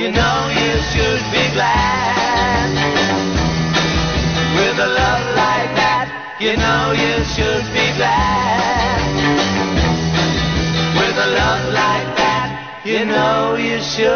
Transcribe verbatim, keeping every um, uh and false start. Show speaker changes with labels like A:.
A: you know you should be glad. With a love like that, you know you should be glad. With a love like that, you know you should